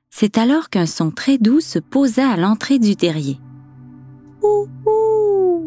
C'est alors qu'un son très doux se posa à l'entrée du terrier. « Ouh, ouh !»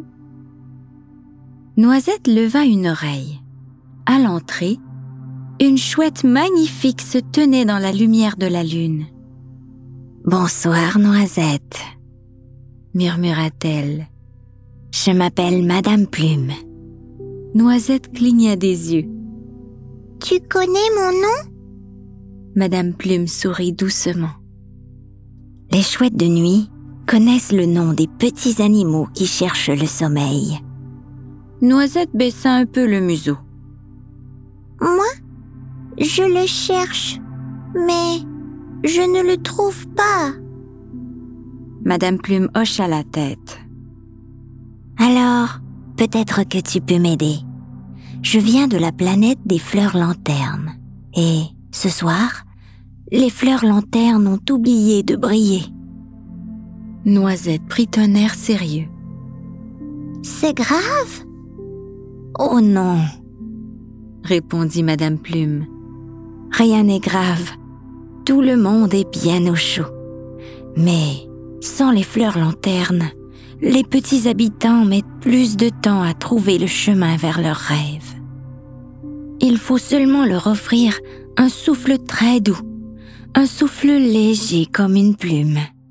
Noisette leva une oreille. À l'entrée, une chouette magnifique se tenait dans la lumière de la lune. « Bonsoir, Noisette, » murmura-t-elle. « Je m'appelle Madame Plume. » Noisette cligna des yeux. « Tu connais mon nom ?» Madame Plume sourit doucement. « Les chouettes de nuit connaissent le nom des petits animaux qui cherchent le sommeil. » Noisette baissa un peu le museau. « Moi, je le cherche, mais je ne le trouve pas. » Madame Plume hocha la tête. « Alors, peut-être que tu peux m'aider. Je viens de la planète des fleurs lanternes. Et ce soir, les fleurs lanternes ont oublié de briller. » Noisette prit un air sérieux. « C'est grave ?» ?»« Oh non !» répondit Madame Plume. « Rien n'est grave. Tout le monde est bien au chaud. Mais sans les fleurs lanternes, les petits habitants mettent plus de temps à trouver le chemin vers leurs rêves. Il faut seulement leur offrir un souffle très doux, un souffle léger comme une plume.